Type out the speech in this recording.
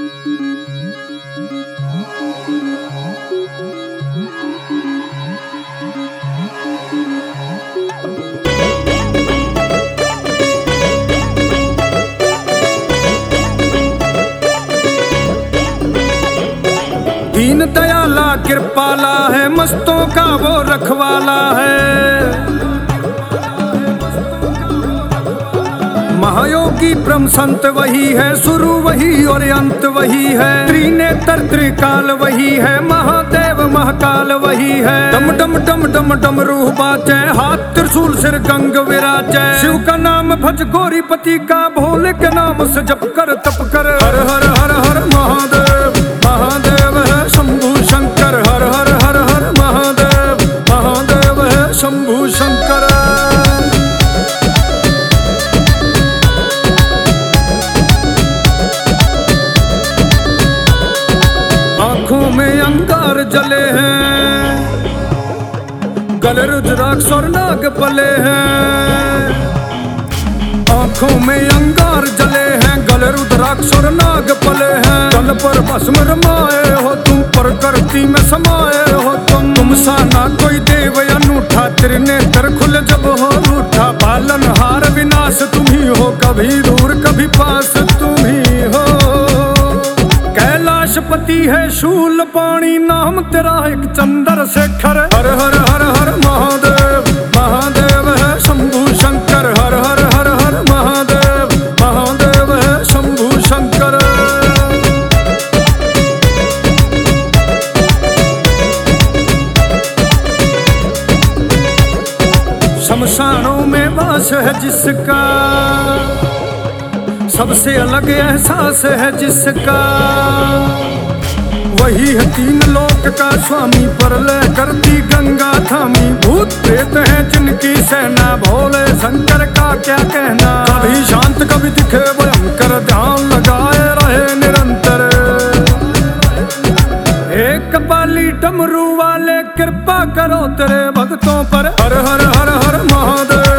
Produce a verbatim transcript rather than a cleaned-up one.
दीन दयाला कृपाला है, मस्तों का वो रखवाला है। महायोगी ब्रह्म संत वही है, शुरू वही और अंत वही है। त्रिनेत्र त्रिकाल वही है, महादेव महाकाल वही है। डम डम डम डम डम रूह बाजे, हाथ त्रिशूल सिर गंग विराजे। शिव का नाम भज गौरीपति का, भोले के नाम से जप कर तप कर। हर हर हर हर महादेव महादेव है शंभू शंकर। हर हर हर हर महादेव महादेव है शंभू शंकर। आंखों में अंगार जले हैं, गले रुद्राक्ष और नाग पले हैं। आंखों में अंगार जले हैं, गले रुद्राक्ष और नाग पले हैं। तल पर भस्म रमाए हो तुम, प्रकृति में समाये हो तुम। तुम सा ना कोई देव अनूठा, त्रिनेत्र खुल जब हो रूठा। पालनहार विनाश तुम ही हो, कभी दूर कभी पास तुम ही हो। कैलाशपति है शूल पाणी, नाम तेरा एक चंद्र शेखर। हर हर हर हर महादेव महादेव है शंभू शंकर। हर हर हर हर महादेव महादेव है शंभू शंकर। शमशानों में वास है जिसका, सबसे अलग एहसास है जिसका। वही है तीन लोक का स्वामी, प्रलय करती गंगा थामी। भूत प्रेत हैं जिनकी सेना, भोले शंकर का क्या कहना। कभी शांत कभी दिखे भयंकर, ध्यान लगाए रहे निरंतर। एक बाली डमरू वाले कृपा करो तेरे भक्तों पर। हर हर हर हर महादेव